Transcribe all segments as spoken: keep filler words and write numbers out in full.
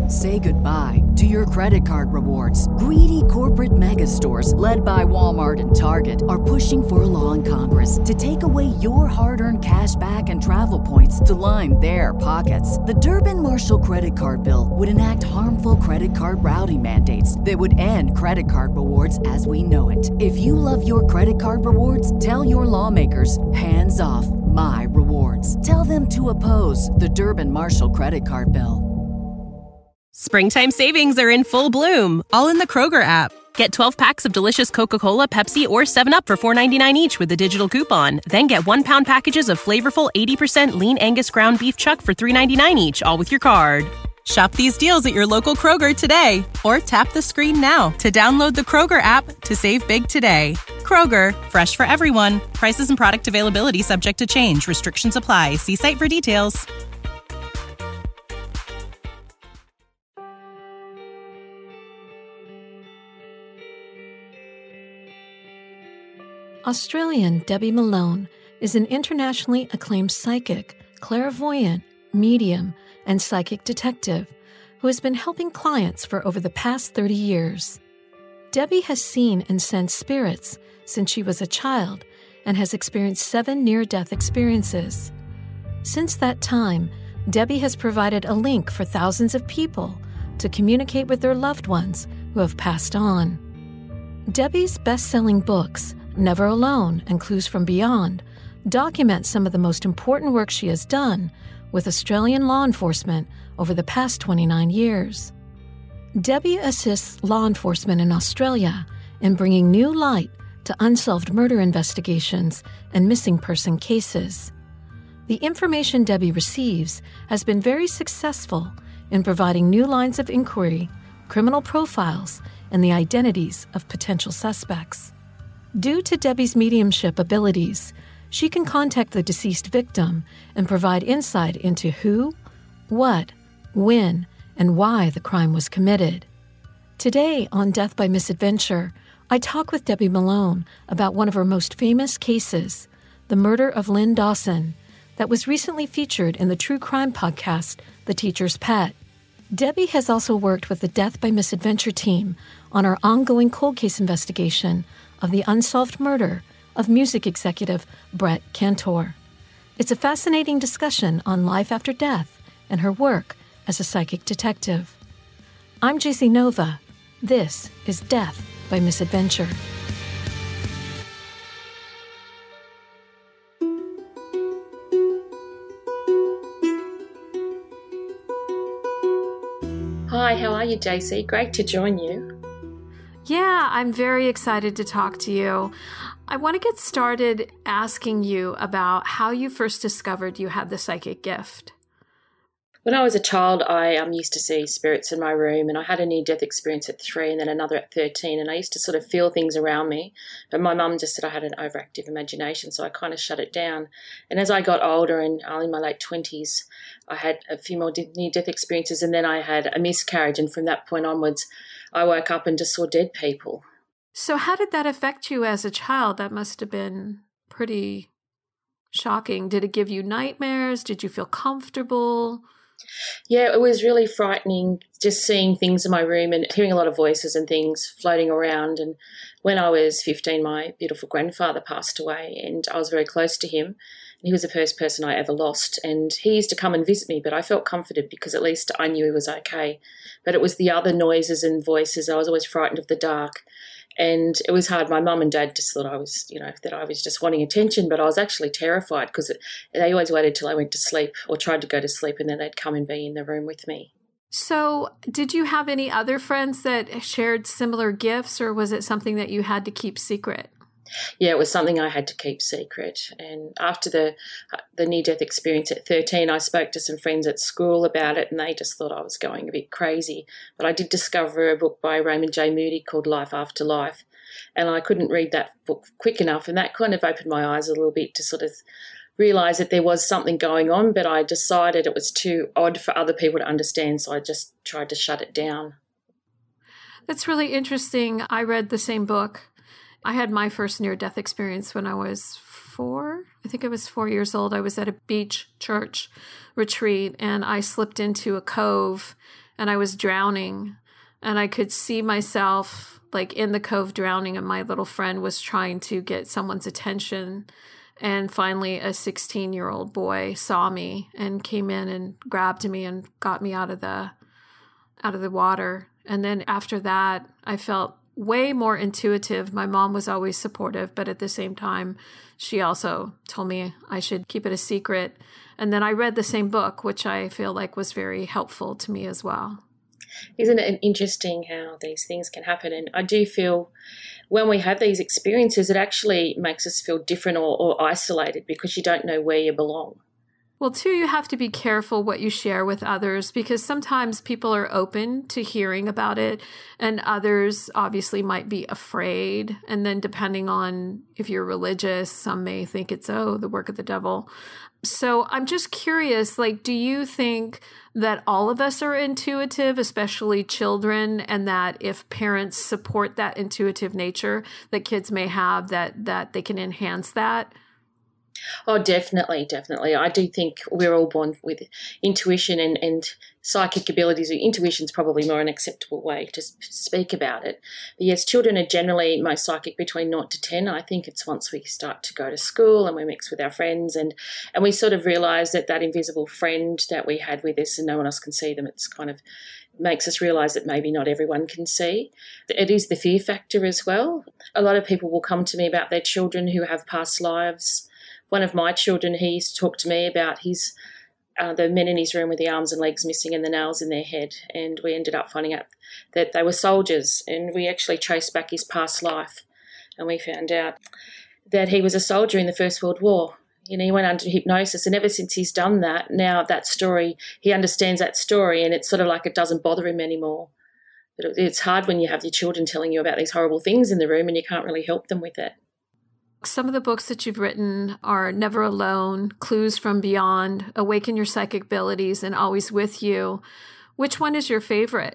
Say goodbye to your credit card rewards. Greedy corporate mega stores, led by Walmart and Target, are pushing for a law in Congress to take away your hard-earned cash back and travel points to line their pockets. The Durbin-Marshall credit card bill would enact harmful credit card routing mandates that would end credit card rewards as we know it. If you love your credit card rewards, tell your lawmakers, hands off my rewards. Tell them to oppose the Durbin-Marshall credit card bill. Springtime savings are in full bloom, all in the Kroger app. Get twelve packs of delicious Coca-Cola, Pepsi, or seven up for four ninety-nine each with a digital coupon. Then get one-pound packages of flavorful eighty percent lean Angus ground beef chuck for three ninety-nine each, all with your card. Shop these deals at your local Kroger today, or tap the screen now to download the Kroger app to save big today. Kroger, fresh for everyone. Prices and product availability subject to change. Restrictions apply. See site for details. Australian Debbie Malone is an internationally acclaimed psychic, clairvoyant, medium, and psychic detective who has been helping clients for over the past thirty years. Debbie has seen and sensed spirits since she was a child and has experienced seven near-death experiences. Since that time, Debbie has provided a link for thousands of people to communicate with their loved ones who have passed on. Debbie's best-selling books, Never Alone and Clues from Beyond, document some of the most important work she has done with Australian law enforcement over the past twenty-nine years. Debbie assists law enforcement in Australia in bringing new light to unsolved murder investigations and missing person cases. The information Debbie receives has been very successful in providing new lines of inquiry, criminal profiles, and the identities of potential suspects. Due to Debbie's mediumship abilities, she can contact the deceased victim and provide insight into who, what, when, and why the crime was committed. Today on Death by Misadventure, I talk with Debbie Malone about one of her most famous cases, the murder of Lynn Dawson, that was recently featured in the true crime podcast, The Teacher's Pet. Debbie has also worked with the Death by Misadventure team on our ongoing cold case investigation of the unsolved murder of music executive Brett Cantor. It's a fascinating discussion on life after death and her work as a psychic detective. I'm J C Nova. This is Death by Misadventure. Hi, how are you, J C? Great to join you. Yeah, I'm very excited to talk to you. I want to get started asking you about how you first discovered you had the psychic gift. When I was a child, I um, used to see spirits in my room, and I had a near-death experience at three and then another at thirteen, and I used to sort of feel things around me, but my mum just said I had an overactive imagination, so I kind of shut it down. And as I got older and uh, in my late twenties, I had a few more near-death experiences, and then I had a miscarriage, and from that point onwards, I woke up and just saw dead people. So how did that affect you as a child? That must have been pretty shocking. Did it give you nightmares? Did you feel comfortable? Yeah, it was really frightening just seeing things in my room and hearing a lot of voices and things floating around. And when I was fifteen, my beautiful grandfather passed away, and I was very close to him. He was the first person I ever lost, and he used to come and visit me, but I felt comforted because at least I knew he was okay. But it was the other noises and voices. I was always frightened of the dark, and it was hard. My mum and dad just thought I was, you know, that I was just wanting attention, but I was actually terrified because they always waited till I went to sleep or tried to go to sleep, and then they'd come and be in the room with me. So did you have any other friends that shared similar gifts, or was it something that you had to keep secret? Yeah, it was something I had to keep secret. And after the the near-death experience at thirteen, I spoke to some friends at school about it, and they just thought I was going a bit crazy. But I did discover a book by Raymond J. Moody called Life After Life, and I couldn't read that book quick enough, and that kind of opened my eyes a little bit to sort of realise that there was something going on, but I decided it was too odd for other people to understand, so I just tried to shut it down. That's really interesting. I read the same book. I had my first near-death experience when I was four. I think I was four years old. I was at a beach church retreat, and I slipped into a cove, and I was drowning, and I could see myself like in the cove drowning, and my little friend was trying to get someone's attention. And finally, a sixteen-year-old boy saw me and came in and grabbed me and got me out of the out of the water. And then after that, I felt way more intuitive. My mom was always supportive, but at the same time, she also told me I should keep it a secret. And then I read the same book, which I feel like was very helpful to me as well. Isn't it interesting how these things can happen? And I do feel when we have these experiences, it actually makes us feel different or, or isolated because you don't know where you belong. Well, too, you have to be careful what you share with others because sometimes people are open to hearing about it and others obviously might be afraid. And then depending on if you're religious, some may think it's, oh, the work of the devil. So I'm just curious, like, do you think that all of us are intuitive, especially children, and that if parents support that intuitive nature that kids may have, that that they can enhance that? Oh, definitely, definitely. I do think we're all born with intuition and, and psychic abilities. Intuition is probably more an acceptable way to speak about it. But yes, children are generally most psychic between zero to ten. I think it's once we start to go to school and we mix with our friends and, and we sort of realise that that invisible friend that we had with us and no one else can see them, it's kind of makes us realise that maybe not everyone can see. It is the fear factor as well. A lot of people will come to me about their children who have past lives. One of my children, he used to talk to me about his uh, the men in his room with the arms and legs missing and the nails in their head, and we ended up finding out that they were soldiers, and we actually traced back his past life, and we found out that he was a soldier in the First World War. You know, he went under hypnosis, and ever since he's done that, now that story, he understands that story, and it's sort of like it doesn't bother him anymore. But it's hard when you have your children telling you about these horrible things in the room and you can't really help them with it. Some of the books that you've written are Never Alone, Clues from Beyond, Awaken Your Psychic Abilities, and Always With You. Which one is your favorite?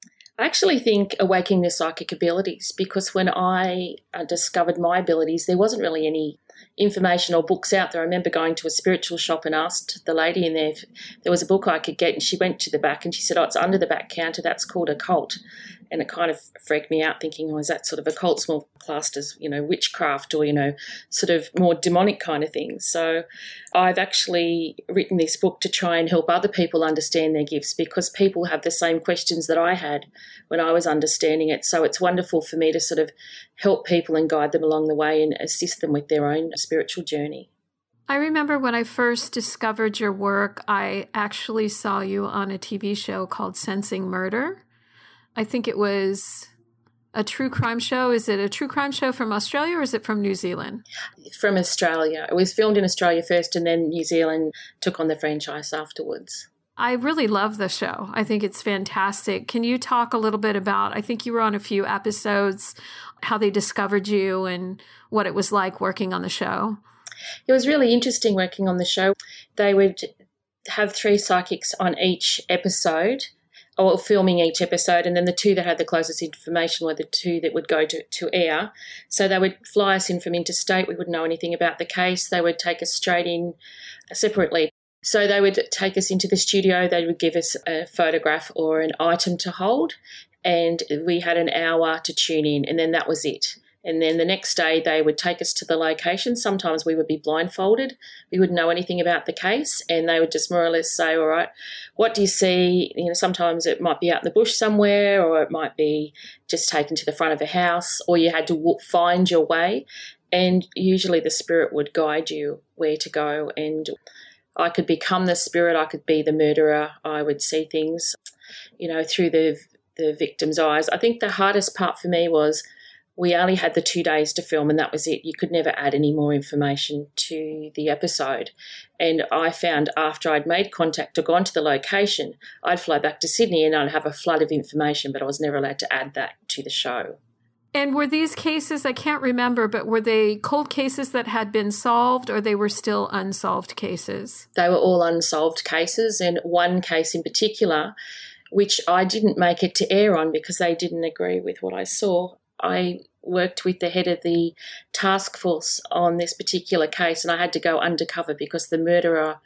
I actually think Awakening the Psychic Abilities, because when I uh, discovered my abilities, there wasn't really any information or books out there. I remember going to a spiritual shop and asked the lady in there if there was a book I could get, and she went to the back and she said, oh, it's under the back counter, that's called Occult. And it kind of freaked me out thinking, oh, is that sort of occult more classed as, you know, witchcraft or, you know, sort of more demonic kind of things. So I've actually written this book to try and help other people understand their gifts because people have the same questions that I had when I was understanding it. So it's wonderful for me to sort of help people and guide them along the way and assist them with their own spiritual journey. I remember when I first discovered your work, I actually saw you on a T V show called Sensing Murder. I think it was a true crime show. Is it a true crime show from Australia or is it from New Zealand? From Australia. It was filmed in Australia first and then New Zealand took on the franchise afterwards. I really love the show. I think it's fantastic. Can you talk a little bit about, I think you were on a few episodes, how they discovered you and what it was like working on the show? It was really interesting working on the show. They would have three psychics on each episode, or filming each episode, and then the two that had the closest information were the two that would go to, to air. So they would fly us in from interstate. We wouldn't know anything about the case. They would take us straight in separately. So they would take us into the studio. They would give us a photograph or an item to hold, and we had an hour to tune in, and then that was it. And then the next day they would take us to the location. Sometimes we would be blindfolded. We wouldn't know anything about the case, and they would just more or less say, all right, what do you see? You know, sometimes it might be out in the bush somewhere, or it might be just taken to the front of a house, or you had to walk, find your way. And usually the spirit would guide you where to go. And I could become the spirit. I could be the murderer. I would see things, you know, through the the victim's eyes. I think the hardest part for me was we only had the two days to film and that was it. You could never add any more information to the episode. And I found after I'd made contact or gone to the location, I'd fly back to Sydney and I'd have a flood of information, but I was never allowed to add that to the show. And were these cases, I can't remember, but were they cold cases that had been solved or they were still unsolved cases? They were all unsolved cases, and one case in particular, which I didn't make it to air on because they didn't agree with what I saw. I worked with the head of the task force on this particular case, and I had to go undercover because the murderer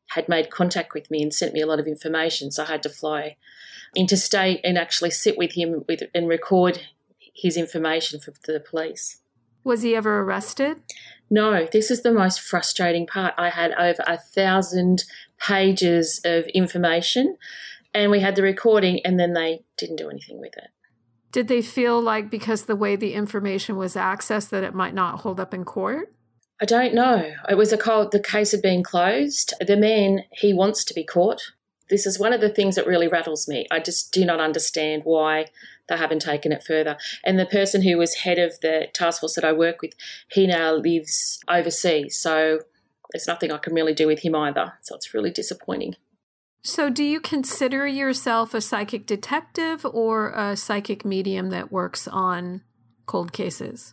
had made contact with me and sent me a lot of information, so I had to fly interstate and actually sit with him with and record his information for the police. Was he ever arrested? No, this is the most frustrating part. I had over a thousand pages of information and we had the recording and then they didn't do anything with it. Did they feel like because the way the information was accessed that it might not hold up in court? I don't know. It was a cold, the case had been closed. The man, he wants to be caught. This is one of the things that really rattles me. I just do not understand why they haven't taken it further. And the person who was head of the task force that I work with, he now lives overseas. So there's nothing I can really do with him either. So it's really disappointing. So do you consider yourself a psychic detective or a psychic medium that works on cold cases?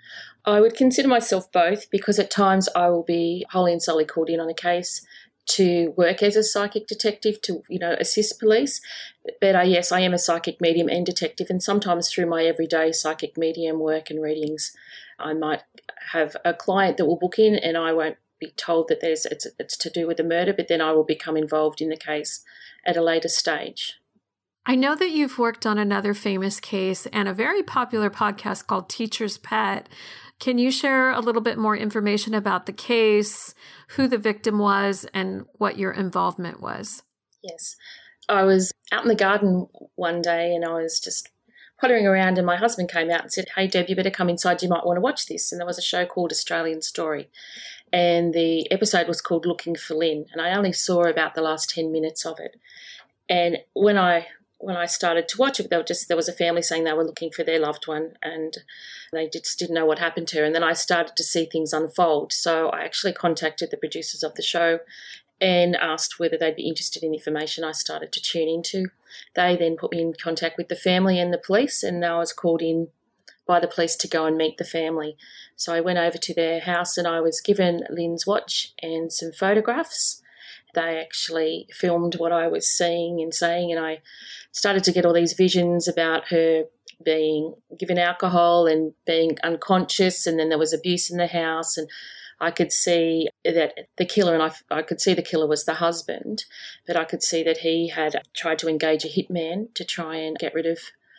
I would consider myself both because at times I will be wholly and solely called in on a case to work as a psychic detective to, you know, assist police. But uh, yes, I am a psychic medium and detective, and sometimes through my everyday psychic medium work and readings, I might have a client that will book in and I won't be told that there's it's, it's to do with a murder, but then I will become involved in the case at a later stage. I know that you've worked on another famous case and a very popular podcast called Teacher's Pet. Can you share a little bit more information about the case, who the victim was, and what your involvement was? Yes. I was out in the garden one day and I was just pottering around and my husband came out and said, "Hey, Deb, you better come inside. You might want to watch this." And there was a show called Australian Story. And the episode was called Looking for Lynn. And I only saw about the last ten minutes of it. And when I when I started to watch it, they were just there was a family saying they were looking for their loved one and they just didn't know what happened to her. And then I started to see things unfold. So I actually contacted the producers of the show and asked whether they'd be interested in information I started to tune into. They then put me in contact with the family and the police, and I was called in by the police to go and meet the family. So I went over to their house and I was given Lynn's watch and some photographs. They actually filmed what I was seeing and saying, and I started to get all these visions about her being given alcohol and being unconscious, and then there was abuse in the house, and I could see that the killer, and I, I could see the killer was the husband, but I could see that he had tried to engage a hitman to try and get rid of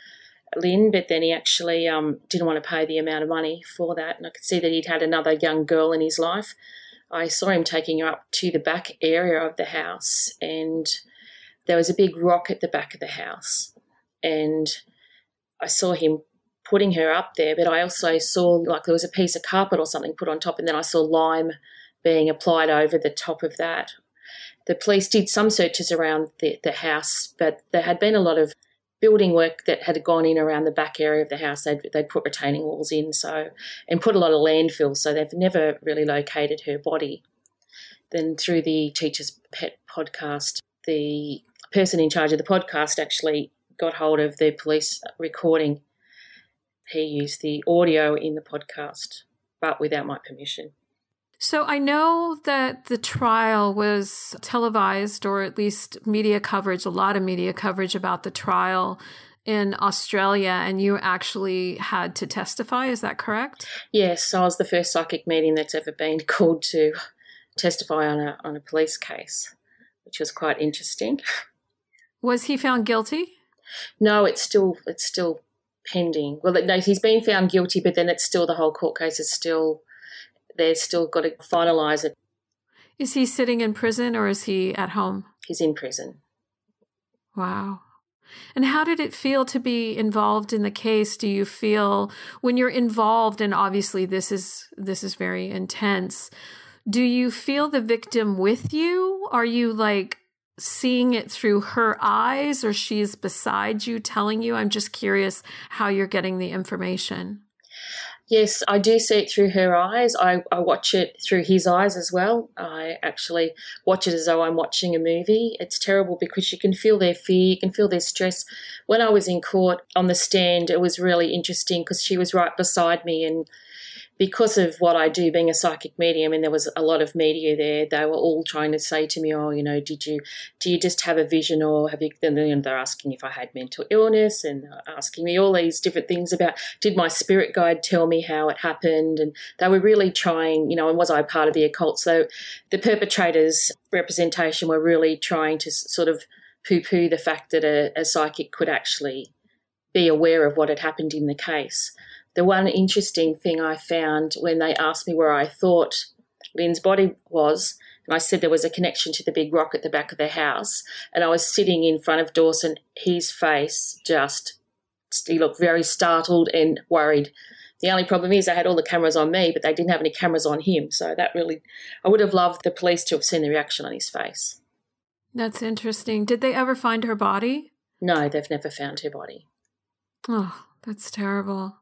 Lynn, but then he actually um, didn't want to pay the amount of money for that, and I could see that he'd had another young girl in his life. I saw him taking her up to the back area of the house, and there was a big rock at the back of the house, and I saw him putting her up there, but I also saw like there was a piece of carpet or something put on top, and then I saw lime being applied over the top of that. The police did some searches around the, the house, but there had been a lot of building work that had gone in around the back area of the house. They'd, they'd put retaining walls in so and put a lot of landfill, so they've never really located her body. Then through the Teacher's Pet podcast, the person in charge of the podcast actually got hold of the police recording. He used the audio in the podcast, but without my permission. So I know that the trial was televised, or at least media coverage, a lot of media coverage about the trial in Australia, and you actually had to testify. Is that correct? Yes, I was the first psychic medium that's ever been called to testify on a on a police case, which was quite interesting. Was he found guilty? No, it's still it's still pending. Well, no, he's been found guilty, but then it's still the whole court case is still. They've still got to finalise it. Is he sitting in prison or is he at home? He's in prison. Wow. And how did it feel to be involved in the case? Do you feel when you're involved, and obviously this is this is very intense, do you feel the victim with you? Are you like seeing it through her eyes, or she's beside you telling you? I'm just curious how you're getting the information. Yes, I do see it through her eyes. I, I watch it through his eyes as well. I actually watch it as though I'm watching a movie. It's terrible because you can feel their fear, you can feel their stress. When I was in court on the stand, it was really interesting because she was right beside me, and because of what I do, being a psychic medium, and there was a lot of media there, they were all trying to say to me, oh, you know, did you, do you just have a vision, or have you, and they're asking if I had mental illness, and asking me all these different things about, did my spirit guide tell me how it happened? And they were really trying, you know, and was I part of the occult? So the perpetrators' representation were really trying to sort of poo-poo the fact that a, a psychic could actually be aware of what had happened in the case. The one interesting thing I found when they asked me where I thought Lynn's body was, and I said there was a connection to the big rock at the back of the house, and I was sitting in front of Dawson, his face just, he looked very startled and worried. The only problem is they had all the cameras on me, but they didn't have any cameras on him. So that really, I would have loved the police to have seen the reaction on his face. That's interesting. Did they ever find her body? No, they've never found her body. Oh, that's terrible.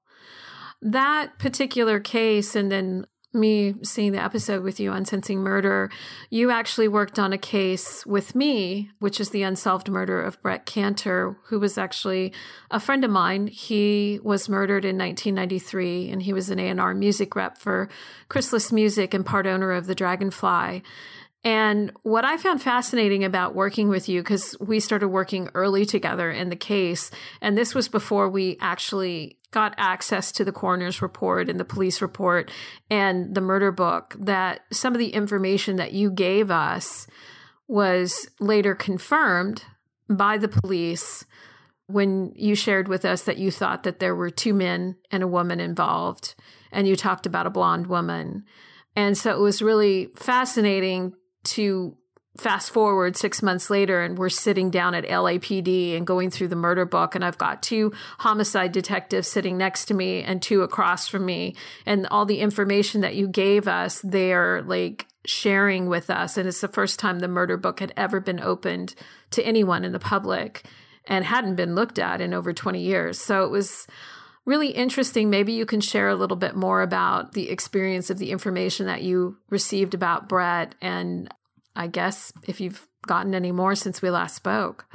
That particular case, and then me seeing the episode with you on Sensing Murder, you actually worked on a case with me, which is the unsolved murder of Brett Cantor, who was actually a friend of mine. He was murdered in nineteen ninety-three, and he was an A and R music rep for Chrysalis Music and part owner of the Dragonfly. And what I found fascinating about working with you, because we started working early together in the case, and this was before we actually got access to the coroner's report and the police report and the murder book, that some of the information that you gave us was later confirmed by the police when you shared with us that you thought that there were two men and a woman involved, and you talked about a blonde woman. And so it was really fascinating to fast forward six months later, and we're sitting down at L A P D and going through the murder book, and I've got two homicide detectives sitting next to me and two across from me, and all the information that you gave us, they're like sharing with us. And it's the first time the murder book had ever been opened to anyone in the public and hadn't been looked at in over twenty years. So it was really interesting. Maybe you can share a little bit more about the experience of the information that you received about Brett, and I guess if you've gotten any more since we last spoke.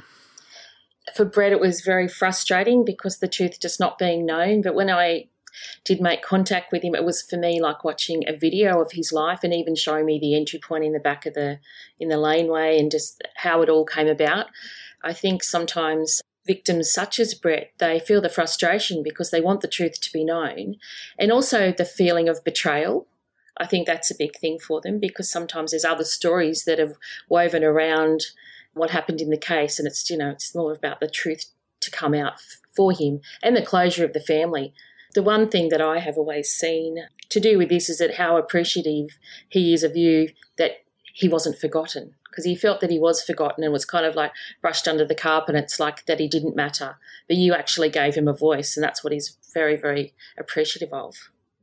For Brett, it was very frustrating because the truth just not being known. But when I did make contact with him, it was for me like watching a video of his life, and even showing me the entry point in the back of the in the laneway and just how it all came about. I think sometimes victims such as Brett, they feel the frustration because they want the truth to be known, and also the feeling of betrayal. I think that's a big thing for them, because sometimes there's other stories that have woven around what happened in the case, and it's, you know, it's more about the truth to come out f- for him and the closure of the family. The one thing that I have always seen to do with this is that how appreciative he is of you, that he wasn't forgotten, because he felt that he was forgotten and was kind of like brushed under the carpet. It's like that he didn't matter, but you actually gave him a voice, and that's what he's very, very appreciative of.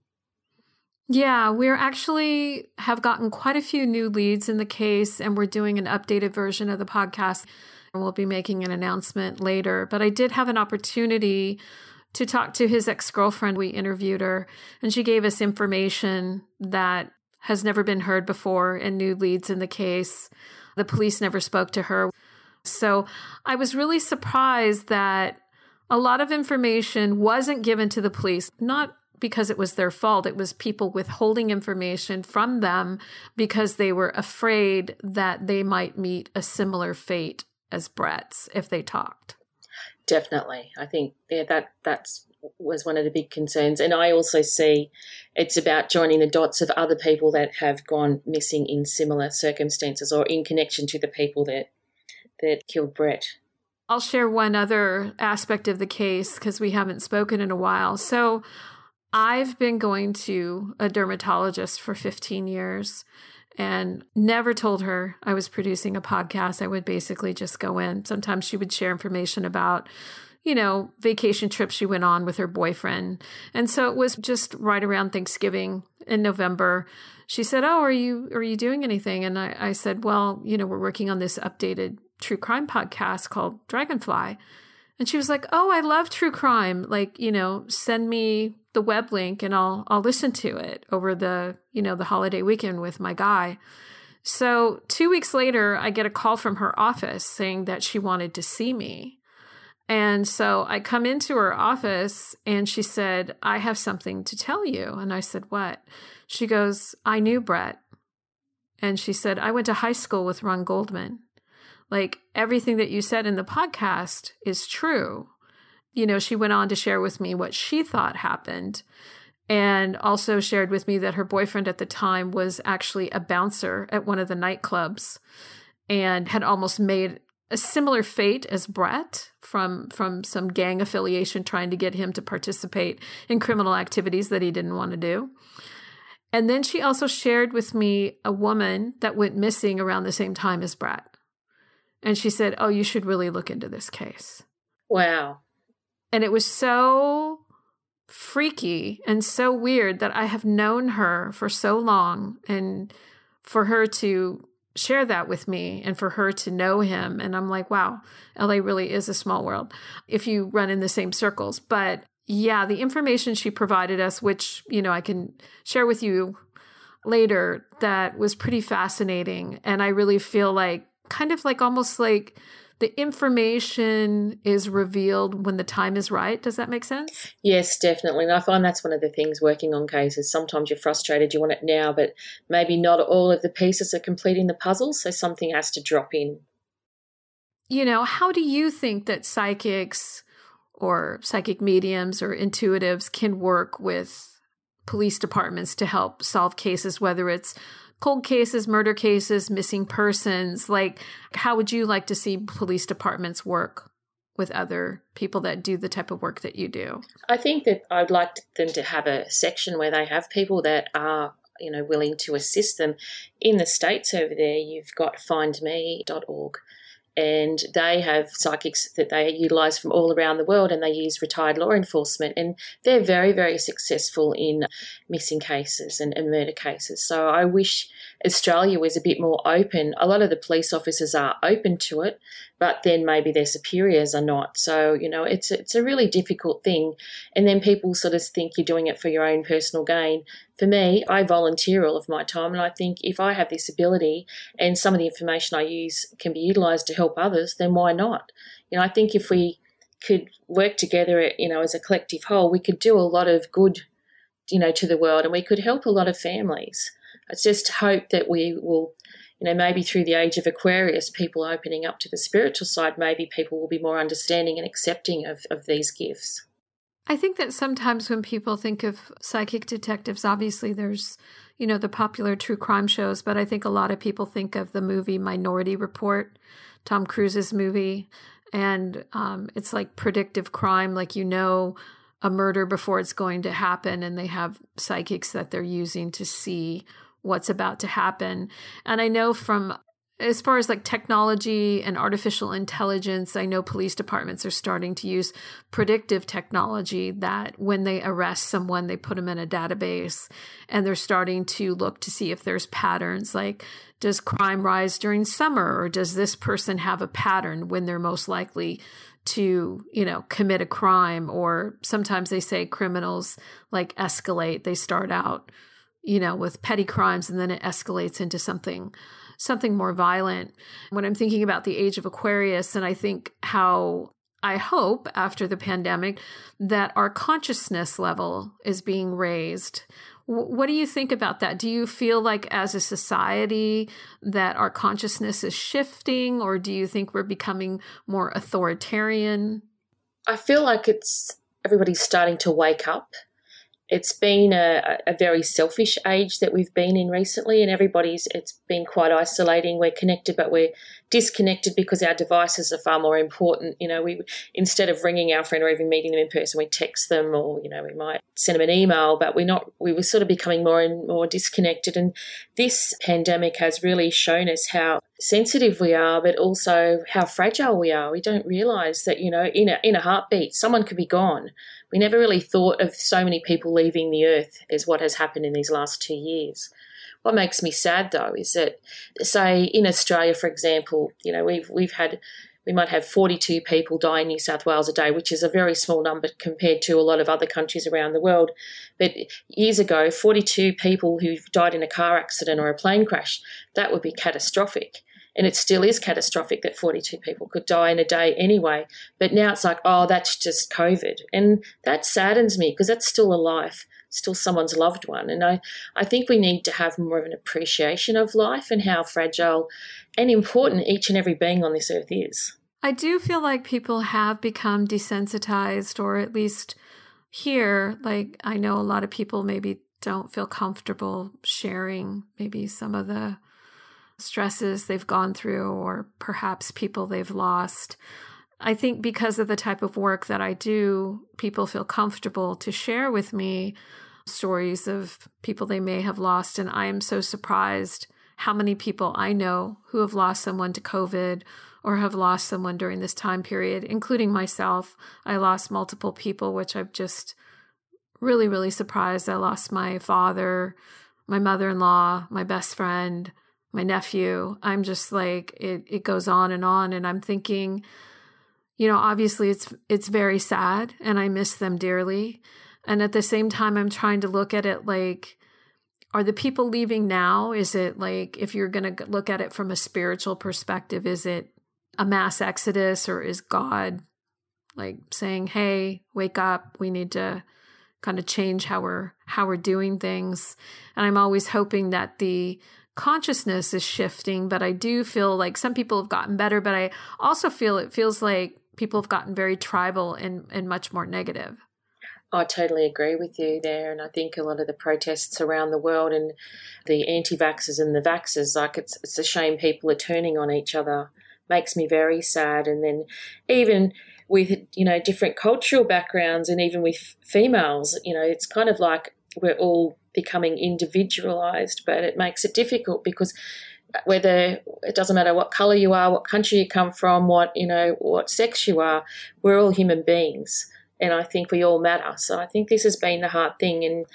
Yeah, we're actually have gotten quite a few new leads in the case, and we're doing an updated version of the podcast, and we'll be making an announcement later. But I did have an opportunity to talk to his ex-girlfriend. We interviewed her, and she gave us information that has never been heard before and new leads in the case. The police never spoke to her. So I was really surprised that a lot of information wasn't given to the police, not because it was their fault. It was people withholding information from them because they were afraid that they might meet a similar fate as Brett's if they talked. Definitely. I think yeah, that that's was one of the big concerns. And I also see it's about joining the dots of other people that have gone missing in similar circumstances or in connection to the people that that killed Brett. I'll share one other aspect of the case because we haven't spoken in a while. So I've been going to a dermatologist for fifteen years and never told her I was producing a podcast. I would basically just go in. Sometimes she would share information about, you know, vacation trips she went on with her boyfriend. And so it was just right around Thanksgiving in November. She said, oh, are you are you doing anything? And I, I said, well, you know, we're working on this updated true crime podcast called Dragonfly. And she was like, oh, I love true crime. Like, you know, send me the web link and I'll I'll listen to it over the, you know, the holiday weekend with my guy. So two weeks later, I get a call from her office saying that she wanted to see me. And so I come into her office and she said, I have something to tell you. And I said, what? She goes, I knew Brett. And she said, I went to high school with Ron Goldman. Like, everything that you said in the podcast is true. You know, she went on to share with me what she thought happened, and also shared with me that her boyfriend at the time was actually a bouncer at one of the nightclubs and had almost made a similar fate as Brett from, from some gang affiliation trying to get him to participate in criminal activities that he didn't want to do. And then she also shared with me a woman that went missing around the same time as Brett. And she said, oh, you should really look into this case. Wow. And it was so freaky and so weird that I have known her for so long, and for her to share that with me and for her to know him. And I'm like, wow, L A really is a small world if you run in the same circles. But yeah, the information she provided us, which, you know, I can share with you later, that was pretty fascinating. And I really feel like kind of like almost like the information is revealed when the time is right. Does that make sense? Yes, definitely. And I find that's one of the things working on cases. Sometimes you're frustrated, you want it now, but maybe not all of the pieces are completing the puzzle, so something has to drop in. You know, how do you think that psychics or psychic mediums or intuitives can work with police departments to help solve cases, whether it's cold cases, murder cases, missing persons? Like, how would you like to see police departments work with other people that do the type of work that you do? I think that I'd like them to have a section where they have people that are, you know, willing to assist them. In the States over there, you've got find me dot org. And they have psychics that they utilise from all around the world, and they use retired law enforcement. And they're very, very successful in missing cases and, and murder cases. So I wish Australia was a bit more open. A lot of the police officers are open to it, but then maybe their superiors are not. So, you know, it's, it's a really difficult thing. And then people sort of think you're doing it for your own personal gain. For me, I volunteer all of my time, and I think if I have this ability and some of the information I use can be utilised to help others, then why not? You know, I think if we could work together, you know, as a collective whole, we could do a lot of good, you know, to the world, and we could help a lot of families. I just hope that we will, you know, maybe through the age of Aquarius, people opening up to the spiritual side, maybe people will be more understanding and accepting of, of these gifts. I think that sometimes when people think of psychic detectives, obviously there's, you know, the popular true crime shows, but I think a lot of people think of the movie Minority Report, Tom Cruise's movie, and um, it's like predictive crime, like, you know, a murder before it's going to happen, and they have psychics that they're using to see what's about to happen. And I know from as far as like technology and artificial intelligence, I know police departments are starting to use predictive technology that when they arrest someone, they put them in a database, and they're starting to look to see if there's patterns. Like, does crime rise during summer, or does this person have a pattern when they're most likely to, you know, commit a crime? Or sometimes they say criminals like escalate. They start out, you know, with petty crimes, and then it escalates into something something more violent. When I'm thinking about the age of Aquarius, and I think how I hope after the pandemic that our consciousness level is being raised. W- what do you think about that? Do you feel like as a society that our consciousness is shifting, or do you think we're becoming more authoritarian? I feel like it's everybody's starting to wake up. It's been a, a very selfish age that we've been in recently, and everybody's, it's been quite isolating. We're connected, but we're disconnected because our devices are far more important. You know, we instead of ringing our friend or even meeting them in person, we text them, or, you know, we might send them an email, but we're not, we were sort of becoming more and more disconnected. And this pandemic has really shown us how sensitive we are, but also how fragile we are. We don't realise that, you know, in a, in a heartbeat, someone could be gone. We never really thought of so many people leaving the earth as what has happened in these last two years. What makes me sad, though, is that, say, in Australia, for example, you know, we've we've had, we might have forty-two people die in New South Wales a day, which is a very small number compared to a lot of other countries around the world. But years ago, forty-two people who died in a car accident or a plane crash, that would be catastrophic. And it still is catastrophic that forty-two people could die in a day anyway. But now it's like, oh, that's just COVID. And that saddens me because that's still a life, still someone's loved one. And I, I think we need to have more of an appreciation of life and how fragile and important each and every being on this earth is. I do feel like people have become desensitized, or at least here, like I know a lot of people maybe don't feel comfortable sharing maybe some of the stresses they've gone through, or perhaps people they've lost. I think because of the type of work that I do, people feel comfortable to share with me stories of people they may have lost. And I am so surprised how many people I know who have lost someone to COVID or have lost someone during this time period, including myself. I lost multiple people, which I'm just really, really surprised. I lost my father, my mother-in-law, my best friend, my nephew. I'm just like, it, it goes on and on. And I'm thinking, you know, obviously it's, it's very sad and I miss them dearly. And at the same time, I'm trying to look at it like, are the people leaving now? Is it like, if you're going to look at it from a spiritual perspective, is it a mass exodus, or is God like saying, hey, wake up, we need to kind of change how we're, how we're doing things? And I'm always hoping that the consciousness is shifting, but I do feel like some people have gotten better, but I also feel it feels like people have gotten very tribal and, and much more negative. I totally agree with you there. And I think a lot of the protests around the world and the anti-vaxxers and the vaxxers, like it's it's a shame people are turning on each other. Makes me very sad. And then even with, you know, different cultural backgrounds and even with females, you know, it's kind of like we're all becoming individualized, but it makes it difficult because whether it doesn't matter what color you are, what country you come from, what, you know, what sex you are, we're all human beings. And I think we all matter. So I think this has been the hard thing. And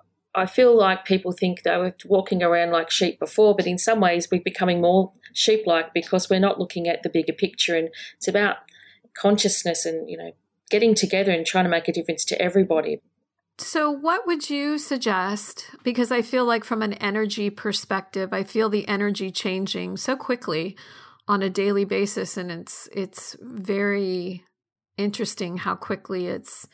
I feel like people think they were walking around like sheep before, but in some ways we're becoming more sheep-like because we're not looking at the bigger picture. And it's about consciousness and, you know, getting together and trying to make a difference to everybody. So what would you suggest? Because I feel like from an energy perspective, I feel the energy changing so quickly on a daily basis. And it's it's very interesting how quickly it's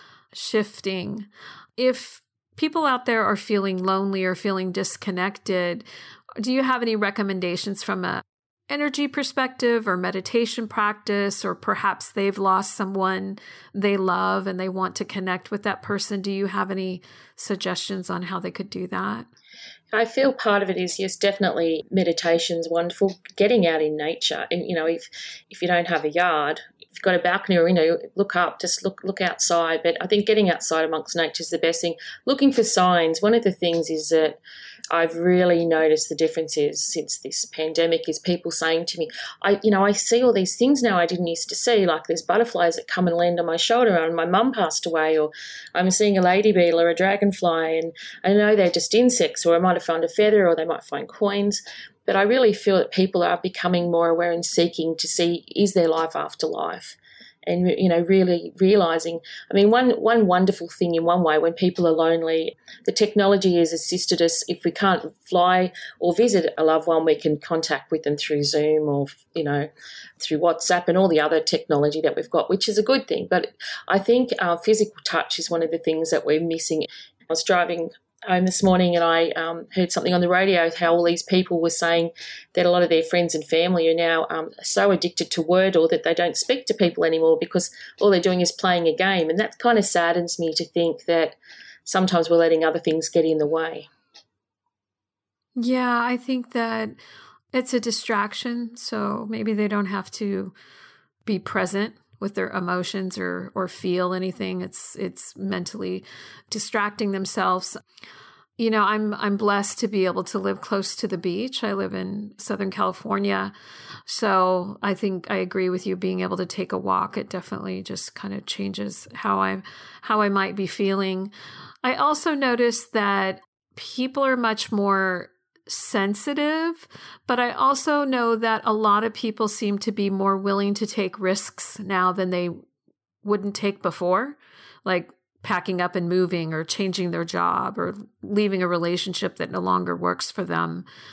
shifting. If people out there are feeling lonely or feeling disconnected, do you have any recommendations from a energy perspective or meditation practice, or perhaps they've lost someone they love and they want to connect with that person? Do you have any suggestions on how they could do that? I feel part of it is, yes, definitely meditation's wonderful. Getting out in nature, and you know, if if you don't have a yard, if you've got a balcony or, you know, look up, just look look outside. But I think getting outside amongst nature is the best thing. Looking for signs. One of the things is that I've really noticed the differences since this pandemic is people saying to me, I, you know, I see all these things now I didn't used to see, like there's butterflies that come and land on my shoulder and my mum passed away, or I'm seeing a lady beetle or a dragonfly, and I know they're just insects, or I might have found a feather, or they might find coins. But I really feel that people are becoming more aware and seeking to see, is there life after life? And, you know, really realising, I mean, one one wonderful thing in one way, when people are lonely, the technology has assisted us. If we can't fly or visit a loved one, we can contact with them through Zoom or, you know, through WhatsApp and all the other technology that we've got, which is a good thing. But I think our physical touch is one of the things that we're missing. I was driving home this morning and I um, heard something on the radio how all these people were saying that a lot of their friends and family are now um, so addicted to Wordle that they don't speak to people anymore because all they're doing is playing a game. And that kind of saddens me to think that sometimes we're letting other things get in the way. Yeah, I think that it's a distraction. So maybe they don't have to be present with their emotions or or feel anything. It's it's mentally distracting themselves. You know, I'm I'm blessed to be able to live close to the beach. I live in Southern California. So I think I agree with you, being able to take a walk, it definitely just kind of changes how I how I might be feeling. I also noticed that people are much more sensitive, but I also know that a lot of people seem to be more willing to take risks now than they wouldn't take before, like packing up and moving or changing their job or leaving a relationship that no longer works for them.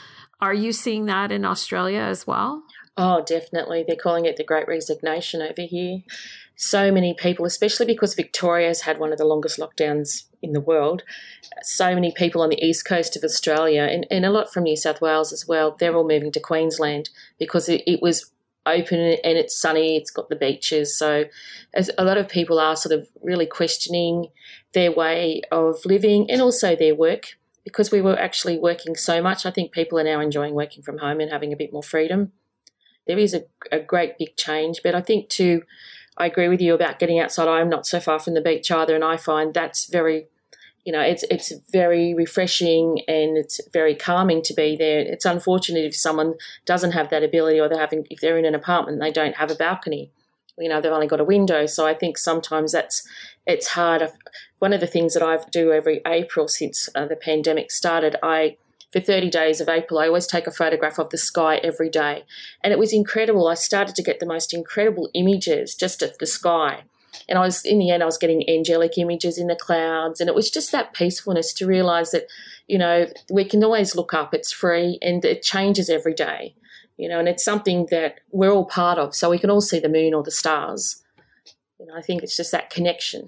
Are you seeing that in Australia as well? Oh, definitely. They're calling it the Great Resignation over here. So many people, especially because Victoria's had one of the longest lockdowns in the world, so many people on the east coast of Australia and, and a lot from New South Wales as well, they're all moving to Queensland because it, it was open and it's sunny, it's got the beaches. So as a lot of people are sort of really questioning their way of living and also their work because we were actually working so much. I think people are now enjoying working from home and having a bit more freedom. There is a, a great big change, but I think too, I agree with you about getting outside. I'm not so far from the beach either, and I find that's very, you know, it's it's very refreshing and it's very calming to be there. It's unfortunate if someone doesn't have that ability or they're having, if they're in an apartment, they don't have a balcony. You know, they've only got a window. So I think sometimes that's, it's hard. One of the things that I do every April since uh, the pandemic started, I for thirty days of April, I always take a photograph of the sky every day. And it was incredible. I started to get the most incredible images just of the sky. And I was, in the end, I was getting angelic images in the clouds. And it was just that peacefulness to realise that, you know, we can always look up. It's free and it changes every day, you know, and it's something that we're all part of. So we can all see the moon or the stars. You know, I think it's just that connection.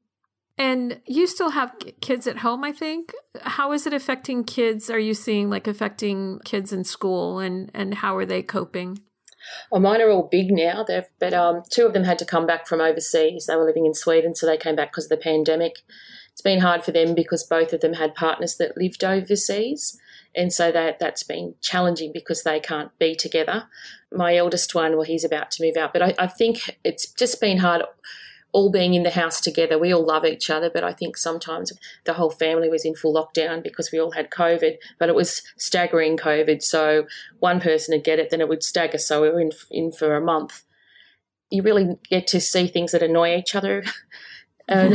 And you still have kids at home, I think. How is it affecting kids? Are you seeing like affecting kids in school and, and how are they coping? Oh, mine are all big now. They've, but um, two of them had to come back from overseas. They were living in Sweden, so they came back because of the pandemic. It's been hard for them because both of them had partners that lived overseas. And so that, that's been challenging because they can't be together. My eldest one, well, he's about to move out. But I, I think it's just been hard all being in the house together. We all love each other, but I think sometimes the whole family was in full lockdown because we all had COVID, but it was staggering COVID. So one person would get it, then it would stagger. So we were in, in for a month. You really get to see things that annoy each other. or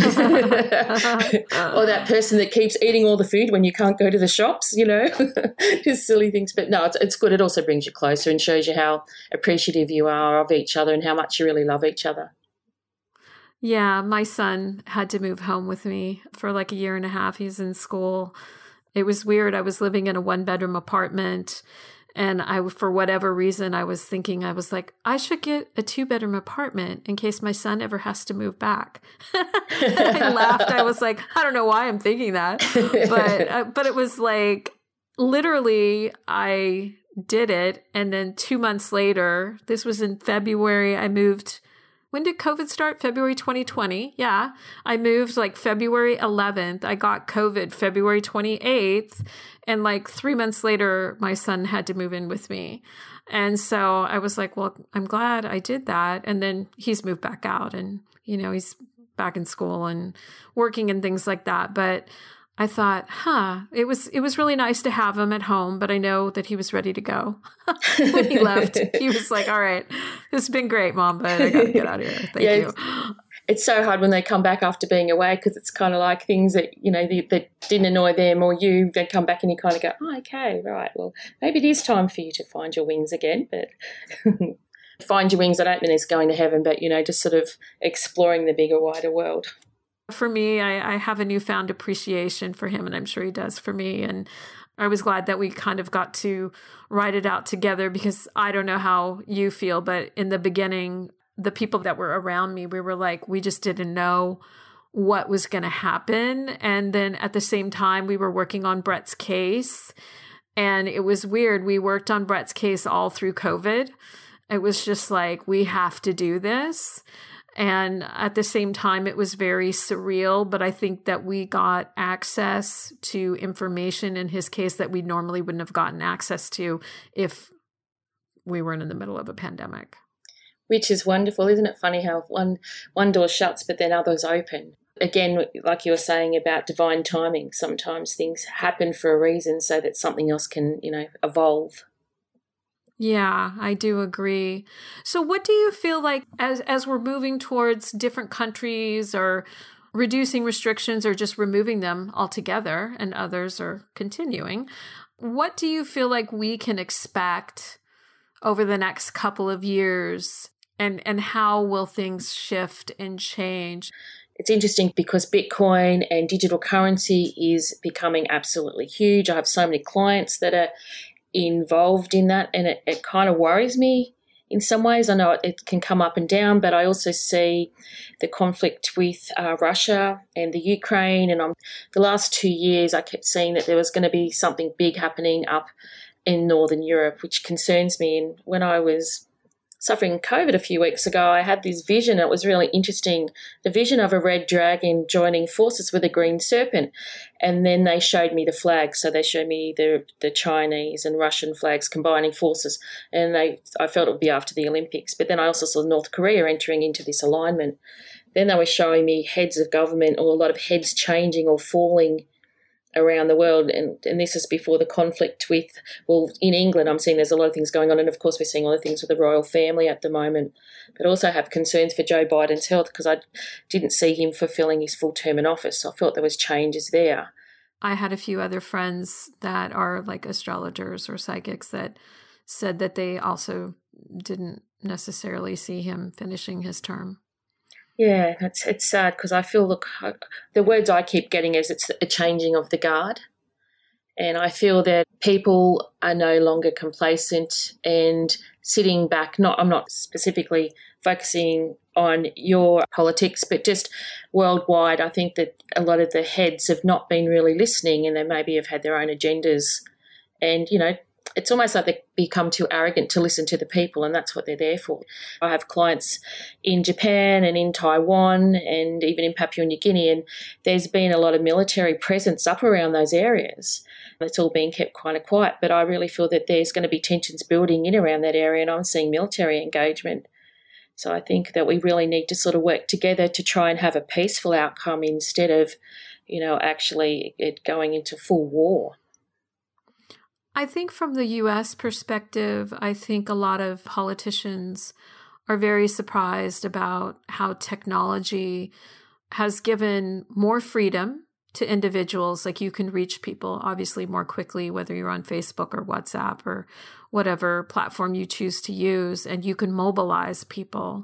that person that keeps eating all the food when you can't go to the shops, you know, just silly things. But no, it's, it's good. It also brings you closer and shows you how appreciative you are of each other and how much you really love each other. Yeah, my son had to move home with me for like a year and a half. He's in school. It was weird. I was living in a one-bedroom apartment, and I, for whatever reason, I was thinking, I was like, I should get a two-bedroom apartment in case my son ever has to move back. I laughed. I was like, I don't know why I'm thinking that, but uh, but it was like literally I did it, and then two months later, this was in February, I moved. When did COVID start? February twenty twenty. Yeah. I moved like February eleventh. I got COVID February twenty-eighth. And like three months later, my son had to move in with me. And so I was like, well, I'm glad I did that. And then he's moved back out and, you know, he's back in school and working and things like that. But I thought, huh, it was it was really nice to have him at home, but I know that he was ready to go when he left. He was like, all right, this has been great, Mom, but I got to get out of here. Thank yeah, you. It's, it's so hard when they come back after being away because it's kind of like things that, you know, that, that didn't annoy them or you, they come back and you kind of go, oh, okay, right, well, maybe it is time for you to find your wings again, but find your wings, I don't mean it's going to heaven, but, you know, just sort of exploring the bigger, wider world. For me, I, I have a newfound appreciation for him, and I'm sure he does for me. And I was glad that we kind of got to write it out together because I don't know how you feel, but in the beginning, the people that were around me, we were like, we just didn't know what was going to happen. And then at the same time, we were working on Brett's case, and it was weird. We worked on Brett's case all through COVID. It was just like, we have to do this. And at the same time, it was very surreal, but I think that we got access to information in his case that we normally wouldn't have gotten access to if we weren't in the middle of a pandemic. Which is wonderful. Isn't it funny how one, one door shuts, but then others open? Again, like you were saying about divine timing, sometimes things happen for a reason so that something else can, you know, evolve. Yeah, I do agree. So what do you feel like as as we're moving towards different countries or reducing restrictions or just removing them altogether and others are continuing, what do you feel like we can expect over the next couple of years and, and how will things shift and change? It's interesting because Bitcoin and digital currency is becoming absolutely huge. I have so many clients that are involved in that, and it, it kind of worries me in some ways. I know it, it can come up and down, but I also see the conflict with uh, Russia and the Ukraine, and I'm, the last two years I kept seeing that there was going to be something big happening up in Northern Europe, which concerns me. And when I was suffering COVID a few weeks ago, I had this vision. It was really interesting, the vision of a red dragon joining forces with a green serpent. And then they showed me the flags. So they showed me the the Chinese and Russian flags combining forces. And they, I felt it would be after the Olympics. But then I also saw North Korea entering into this alignment. Then they were showing me heads of government, or a lot of heads changing or falling around the world, and, and this is before the conflict with, well, in England I'm seeing there's a lot of things going on, and of course we're seeing other things with the royal family at the moment, but also have concerns for Joe Biden's health, because I didn't see him fulfilling his full term in office. So I felt there was changes there. I had a few other friends that are like astrologers or psychics that said that they also didn't necessarily see him finishing his term. Yeah, it's it's sad, because I feel, look, the words I keep getting is it's a changing of the guard. And I feel that people are no longer complacent and sitting back. Not, I'm not specifically focusing on your politics, but just worldwide. I think that a lot of the heads have not been really listening, and they maybe have had their own agendas. And, you know, it's almost like they become too arrogant to listen to the people, and that's what they're there for. I have clients in Japan and in Taiwan and even in Papua New Guinea, and there's been a lot of military presence up around those areas. It's all being kept kind of quiet, but I really feel that there's going to be tensions building in around that area, and I'm seeing military engagement. So I think that we really need to sort of work together to try and have a peaceful outcome, instead of, you know, actually it going into full war. I think from the U S perspective, I think a lot of politicians are very surprised about how technology has given more freedom to individuals. Like, you can reach people obviously more quickly, whether you're on Facebook or WhatsApp or whatever platform you choose to use, and you can mobilize people.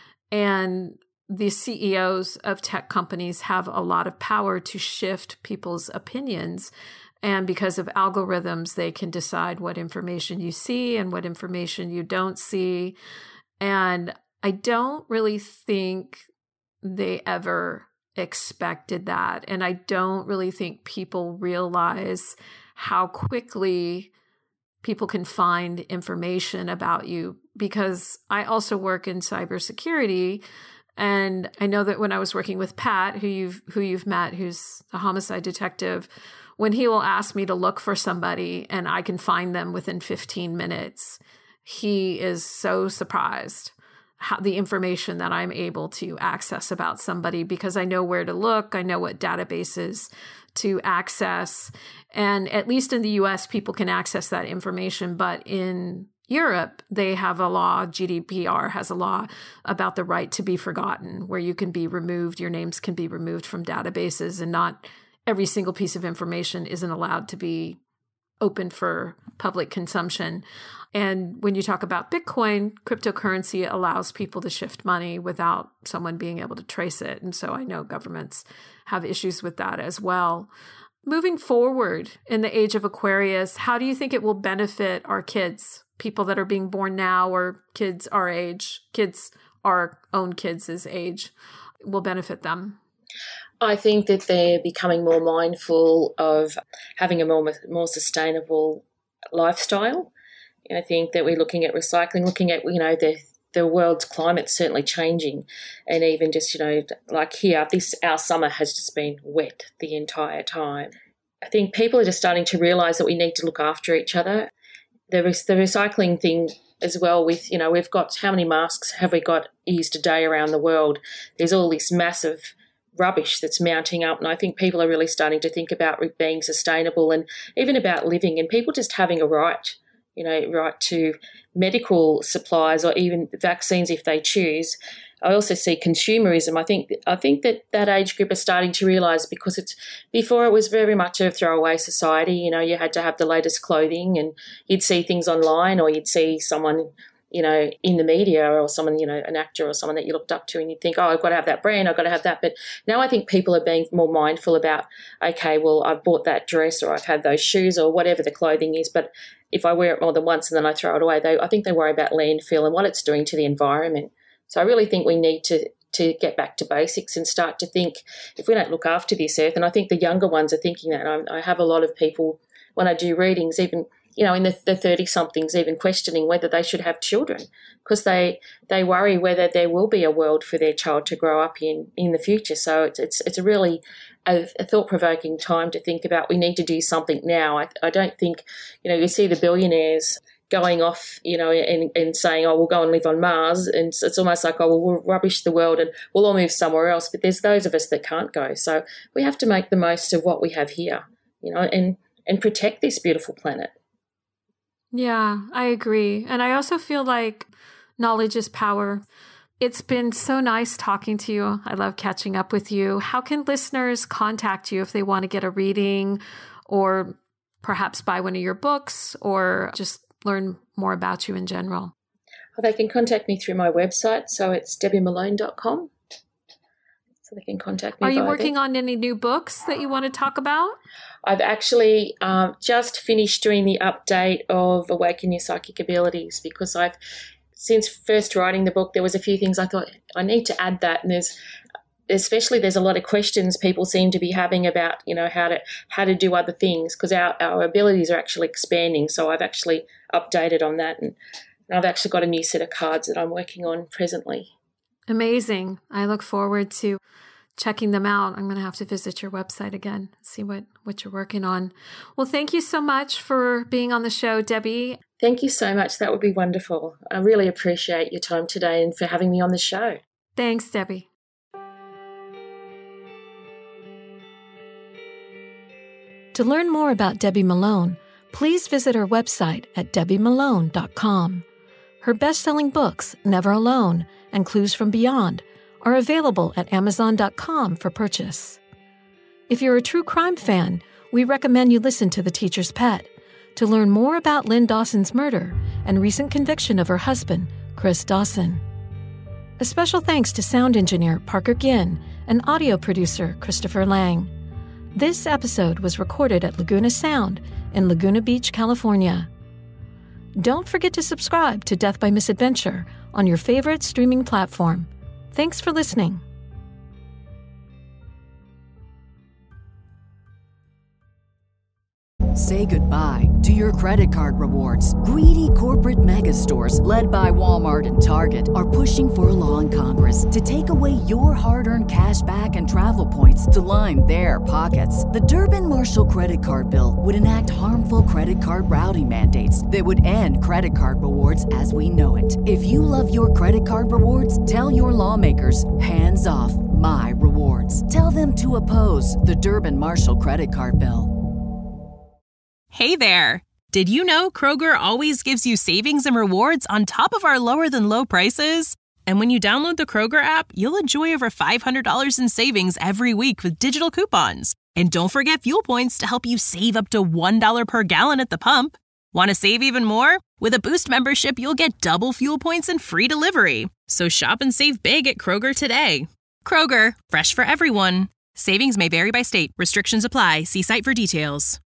And the C E Os of tech companies have a lot of power to shift people's opinions. And because of algorithms, they can decide what information you see and what information you don't see. And I don't really think they ever expected that. And I don't really think people realize how quickly people can find information about you, because I also work in cybersecurity. And I know that when I was working with Pat, who you've, who you've met, who's a homicide detective, when he will ask me to look for somebody and I can find them within fifteen minutes, he is so surprised how the information that I'm able to access about somebody, because I know where to look. I know what databases to access. And at least in the U S, people can access that information. But in Europe, they have a law, G D P R has a law about the right to be forgotten, where you can be removed, your names can be removed from databases, and not every single piece of information isn't allowed to be open for public consumption. And when you talk about Bitcoin, cryptocurrency allows people to shift money without someone being able to trace it. And so I know governments have issues with that as well. Moving forward in the age of Aquarius, how do you think it will benefit our kids, people that are being born now, or kids our age, kids our own kids' age, will benefit them? I think that they're becoming more mindful of having a more more sustainable lifestyle. I think that we're looking at recycling, looking at, you know, the the world's climate's certainly changing, and even just, you know, like here, this our summer has just been wet the entire time. I think people are just starting to realise that we need to look after each other. The the recycling thing as well, with, you know, we've got, how many masks have we got used a day around the world? There's all this massive rubbish that's mounting up, and I think people are really starting to think about being sustainable, and even about living, and people just having a right, you know, right to medical supplies or even vaccines if they choose. I also see consumerism. I think I think that that age group is starting to realise, because it's, before it was very much a throwaway society. You know, you had to have the latest clothing, and you'd see things online, or you'd see someone you know, in the media or someone, you know, an actor or someone that you looked up to and you think, oh, I've got to have that brand, I've got to have that. But now I think people are being more mindful about, okay, well, I've bought that dress or I've had those shoes or whatever the clothing is, but if I wear it more than once and then I throw it away, they, I think they worry about landfill and what it's doing to the environment. So I really think we need to to get back to basics and start to think, if we don't look after this earth, and I think the younger ones are thinking that. I, I have a lot of people, when I do readings, even, you know, in the, the thirty-somethings, even questioning whether they should have children because they they worry whether there will be a world for their child to grow up in in the future. So it's it's, it's a really a, a thought-provoking time to think about. We need to do something now. I, I don't think, you know, you see the billionaires going off, you know, and, and saying, oh, we'll go and live on Mars. And it's, it's almost like, oh, well, we'll rubbish the world and we'll all move somewhere else. But there's those of us that can't go. So we have to make the most of what we have here, you know, and, and protect this beautiful planet. Yeah, I agree. And I also feel like knowledge is power. It's been so nice talking to you. I love catching up with you. How can listeners contact you if they want to get a reading or perhaps buy one of your books or just learn more about you in general? Well, they can contact me through my website. So it's debbie malone dot com. So they can contact me. Are you working there. on any new books that you want to talk about? I've actually um, just finished doing the update of Awaken Your Psychic Abilities because I've, since first writing the book, there was a few things I thought I need to add that. And there's, especially there's a lot of questions people seem to be having about, you know, how to how to do other things because our, our abilities are actually expanding. So I've actually updated on that. And, and I've actually got a new set of cards that I'm working on presently. Amazing. I look forward to checking them out. I'm going to have to visit your website again, see what, what you're working on. Well, thank you so much for being on the show, Debbie. Thank you so much. That would be wonderful. I really appreciate your time today and for having me on the show. Thanks, Debbie. To learn more about Debbie Malone, please visit her website at debbie malone dot com. Her best-selling books, Never Alone and Clues from Beyond, are available at amazon dot com for purchase. If you're a true crime fan, we recommend you listen to The Teacher's Pet to learn more about Lynn Dawson's murder and recent conviction of her husband, Chris Dawson. A special thanks to sound engineer Parker Ginn and audio producer Christopher Lang. This episode was recorded at Laguna Sound in Laguna Beach, California. Don't forget to subscribe to Death by Misadventure on your favorite streaming platform. Thanks for listening. Say goodbye to your credit card rewards. Greedy corporate mega stores, led by Walmart and Target, are pushing for a law in Congress to take away your hard-earned cash back and travel points to line their pockets. The Durbin-Marshall credit card bill would enact harmful credit card routing mandates that would end credit card rewards as we know it. If you love your credit card rewards, tell your lawmakers, hands off my rewards. Tell them to oppose the Durbin-Marshall credit card bill. Hey there! Did you know Kroger always gives you savings and rewards on top of our lower-than-low prices? And when you download the Kroger app, you'll enjoy over five hundred dollars in savings every week with digital coupons. And don't forget fuel points to help you save up to one dollar per gallon at the pump. Want to save even more? With a Boost membership, you'll get double fuel points and free delivery. So shop and save big at Kroger today. Kroger, fresh for everyone. Savings may vary by state. Restrictions apply. See site for details.